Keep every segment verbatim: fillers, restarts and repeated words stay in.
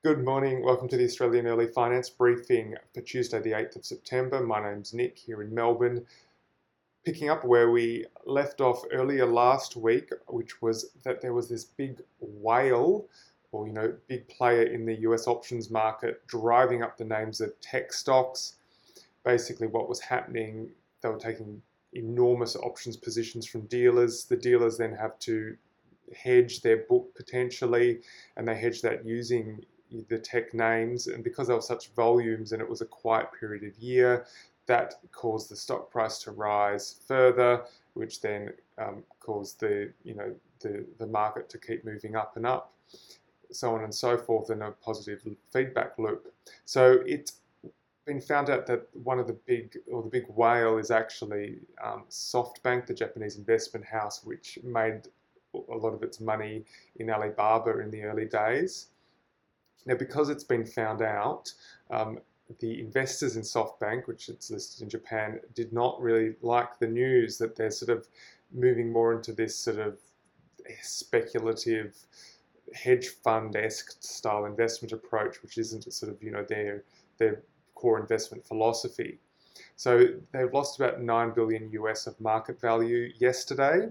Good morning. Welcome to the Australian Early Finance Briefing for Tuesday, the eighth of September. My name's Nick here in Melbourne. Picking up where we left off earlier last week, which was that there was this big whale or, you know, big player in the U S options market driving up the names of tech stocks. Basically, what was happening, they were taking enormous options positions from dealers. The dealers then have to hedge their book potentially, and they hedge that using the tech names, and because there were such volumes and it was a quiet period of year, that caused the stock price to rise further, which then um, caused the you know the the market to keep moving up and up, so on and so forth, in a positive feedback loop. So it's been found out that one of the big or the big whale is actually um, SoftBank, the Japanese investment house, which made a lot of its money in Alibaba in the early days. Now, because it's been found out, um, the investors in SoftBank, which it's listed in Japan, did not really like the news that they're sort of moving more into this sort of speculative hedge fund-esque style investment approach, which isn't sort of, you know, their their core investment philosophy. So they've lost about nine billion U S of market value yesterday.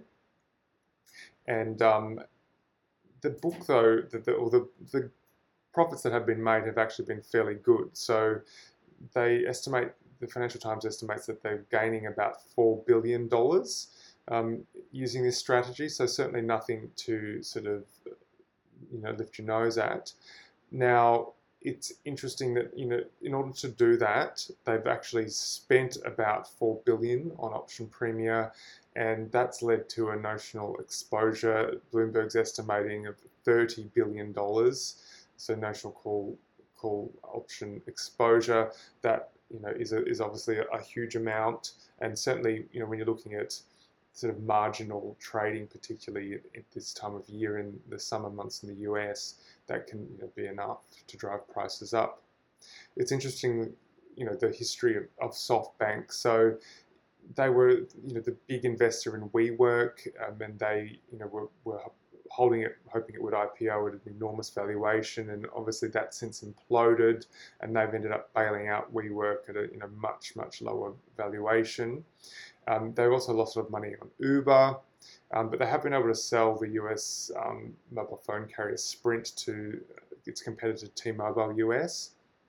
And um, the book, though, the, the, or the, the profits that have been made have actually been fairly good. So they estimate, the Financial Times estimates that they're gaining about four billion dollars um, using this strategy. So certainly nothing to sort of, you know, lift your nose at. Now, it's interesting that, you know, in order to do that, they've actually spent about four billion dollars on option premia, and that's led to a notional exposure, Bloomberg's estimating, of thirty billion dollars. So notional call call option exposure, that, you know, is a, is obviously a, a huge amount, and certainly, you know, when you're looking at sort of marginal trading, particularly at this time of year in the summer months in the U S, that can, you know, be enough to drive prices up. It's interesting, you know, the history of, of SoftBank. So they were, you know, the big investor in WeWork, um, and they, you know, were, were holding it, hoping it would I P O at an enormous valuation, and obviously that's since imploded, and they've ended up bailing out WeWork at a, you know, much much lower valuation. Um, they've also lost a lot of money on Uber, um, but they have been able to sell the U S um, mobile phone carrier Sprint to its competitor T-Mobile U S,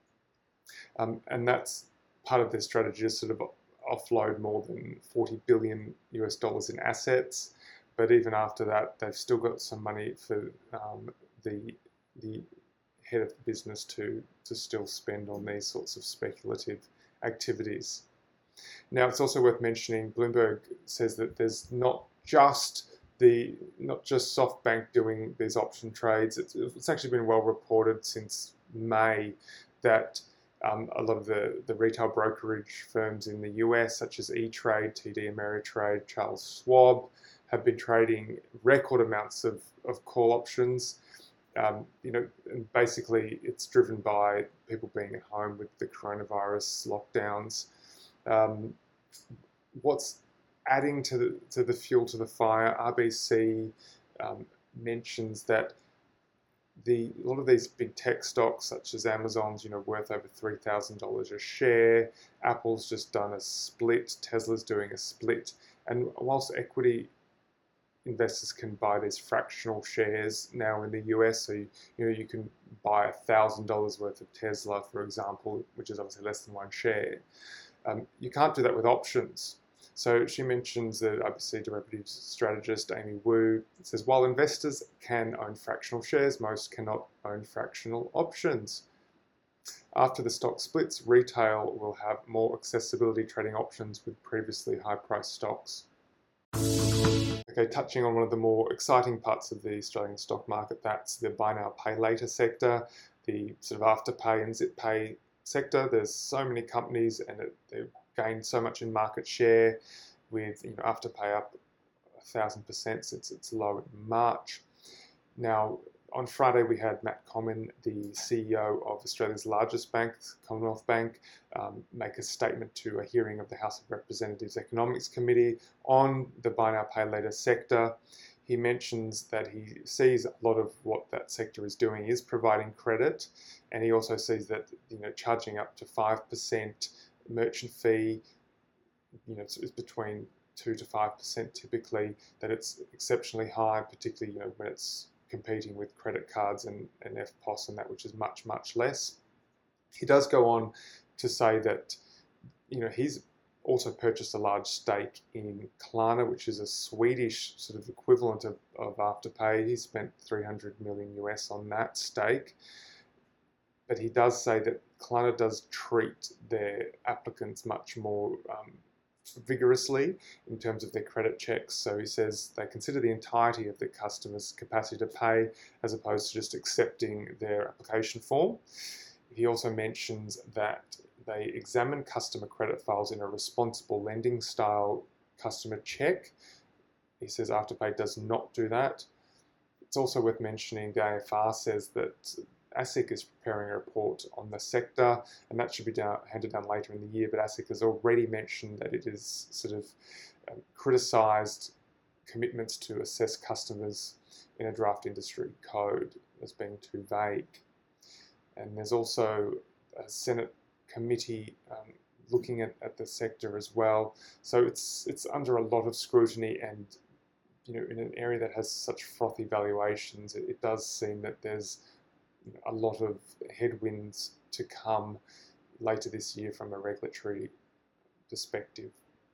um, and that's part of their strategy to sort of offload more than forty billion U S dollars in assets. But even after that, they've still got some money for um, the the head of the business to to still spend on these sorts of speculative activities. Now, it's also worth mentioning, Bloomberg says that there's not just the not just SoftBank doing these option trades. It's, it's actually been well reported since May that um, a lot of the, the retail brokerage firms in the U S, such as E-Trade, T D Ameritrade, Charles Schwab, have been trading record amounts of, of call options. Um, you know, and basically it's driven by people being at home with the coronavirus lockdowns. Um, what's adding to the, to the fuel to the fire, R B C um, mentions that the a lot of these big tech stocks, such as Amazon's, you know, worth over three thousand dollars a share. Apple's just done a split. Tesla's doing a split. And whilst equity investors can buy these fractional shares now in the U S, so you, you know, you can buy a thousand dollars worth of Tesla, for example, which is obviously less than one share. Um, you can't do that with options. So she mentions that R B C derivatives strategist Amy Wu says, while investors can own fractional shares, most cannot own fractional options. After the stock splits, retail will have more accessibility trading options with previously high-priced stocks. Okay, touching on one of the more exciting parts of the Australian stock market, that's the buy now, pay later sector, the sort of afterpay and zip pay sector. There's so many companies, and it, they've gained so much in market share, with, you know, Afterpay up a thousand percent since its low in March. Now, on Friday, we had Matt Comyn, the C E O of Australia's largest bank, Commonwealth Bank, um, make a statement to a hearing of the House of Representatives Economics Committee on the buy now, pay later sector. he mentions that he sees a lot of what that sector is doing is providing credit, and he also sees that, you know, charging up to five percent merchant fee, you know, it's between two to five percent typically, that it's exceptionally high, particularly, you know, when it's competing with credit cards and, and F P O S and that, which is much, much less. He does go on to say that, you know, he's also purchased a large stake in Klarna, which is a Swedish sort of equivalent of, of Afterpay. He spent three hundred million U S on that stake. But he does say that Klarna does treat their applicants much more um, vigorously in terms of their credit checks. So he says they consider the entirety of the customer's capacity to pay as opposed to just accepting their application form. He also mentions that they examine customer credit files in a responsible lending style customer check. He says Afterpay does not do that. It's also worth mentioning the A F R says that ASIC is preparing a report on the sector, and that should be down, handed down later in the year, but ASIC has already mentioned that it is sort of um, criticised commitments to assess customers in a draft industry code as being too vague. And there's also a Senate committee um, looking at, at the sector as well. So it's it's under a lot of scrutiny, and, you know, in an area that has such frothy valuations, it, it does seem that there's, you know, a lot of headwinds to come later this year from a regulatory perspective.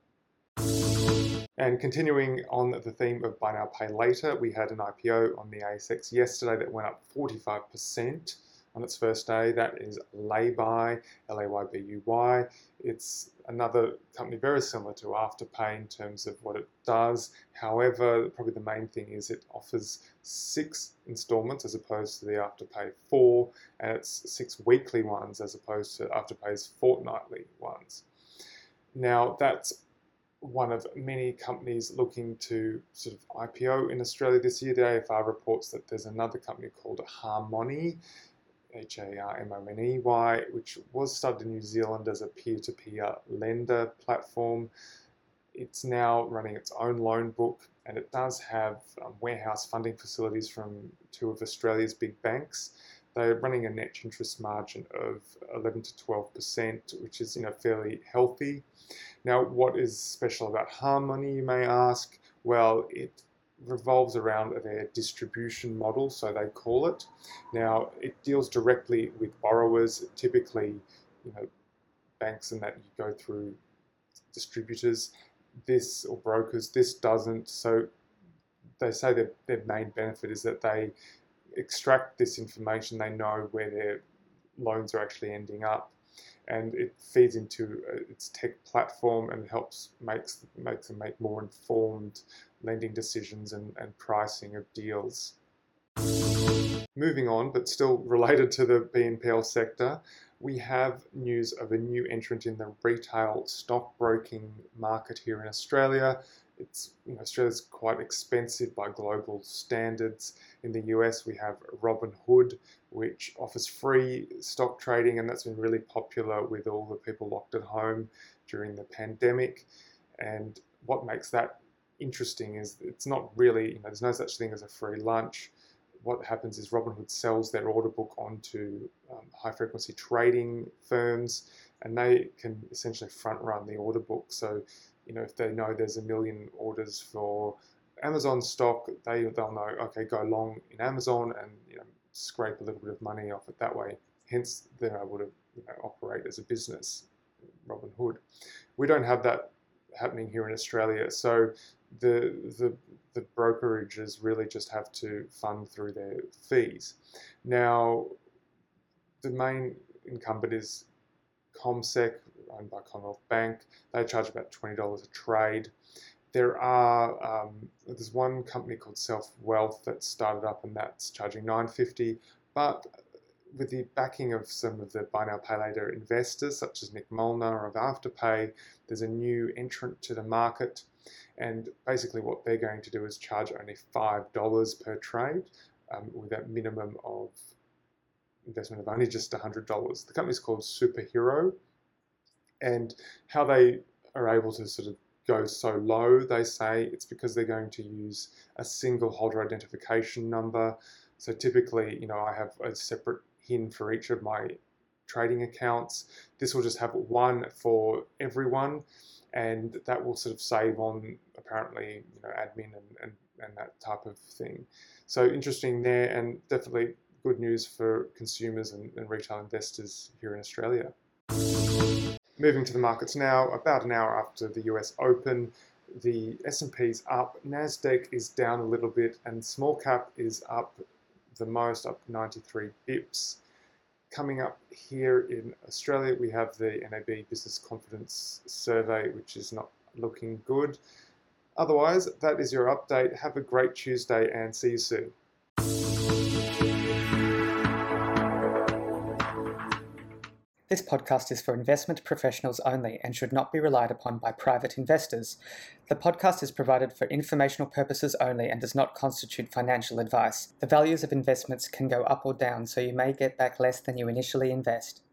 And continuing on the theme of buy now, pay later, we had an I P O on the A S X yesterday that went up forty-five percent on its first day. That is Laybuy, L A Y B U Y. It's another company very similar to Afterpay in terms of what it does. However, probably the main thing is it offers six installments as opposed to the Afterpay four, and it's six weekly ones as opposed to Afterpay's fortnightly ones. Now, that's one of many companies looking to sort of I P O in Australia this year. The A F R reports that there's another company called Harmoney, H A R M O N E Y, which was started in New Zealand as a peer-to-peer lender platform. It's now running its own loan book, and it does have um, warehouse funding facilities from two of Australia's big banks. They're running a net interest margin of eleven to twelve percent, which is, you know, fairly healthy. Now, what is special about Harmoney, you may ask? Well, it revolves around their distribution model, so they call it. Now, it deals directly with borrowers, typically, you know, banks and that you go through distributors, this or brokers, this doesn't. So they say that their main benefit is that they extract this information, they know where their loans are actually ending up, and it feeds into its tech platform and helps makes makes them make more informed lending decisions and, and pricing of deals. Moving on, but still related to the B N P L sector, we have news of a new entrant in the retail stockbroking market here in Australia. It's, you know, Australia's quite expensive by global standards. In the U S, we have Robinhood, which offers free stock trading, and that's been really popular with all the people locked at home during the pandemic. And what makes that interesting is it's not really, you know, there's no such thing as a free lunch. What happens is Robinhood sells their order book onto um, high-frequency trading firms, and they can essentially front-run the order book. So, you know, if they know there's a million orders for Amazon stock, they, they'll know, okay, go long in Amazon and, you know, scrape a little bit of money off it that way. Hence, they're able to, you know, operate as a business, Robinhood. We don't have that happening here in Australia, so the the the brokerages really just have to fund through their fees. Now, the main incumbent is CommSec, owned by Commonwealth Bank. They charge about twenty dollars a trade. There are, um, there's one company called Self Wealth that started up, and that's charging nine fifty. But with the backing of some of the buy now, pay later investors, such as Nick Molnar of Afterpay, there's a new entrant to the market. And basically what they're going to do is charge only five dollars per trade, um, with that minimum of investment of only just one hundred dollars. The company's called Superhero, and how they are able to sort of go so low, they say it's because they're going to use a single holder identification number. So typically, you know, I have a separate H I N for each of my trading accounts. This will just have one for everyone, and that will sort of save on apparently, you know, admin and, and, and that type of thing. So interesting there, and definitely good news for consumers and, and retail investors here in Australia. Moving to the markets now, about an hour after the U S Open, the S and P's up, NASDAQ is down a little bit, and small cap is up the most, up ninety-three bips. Coming up here in Australia, we have the N A B Business Confidence Survey, which is not looking good. Otherwise, that is your update. Have a great Tuesday and see you soon. This podcast is for investment professionals only and should not be relied upon by private investors. The podcast is provided for informational purposes only and does not constitute financial advice. The values of investments can go up or down, so you may get back less than you initially invest.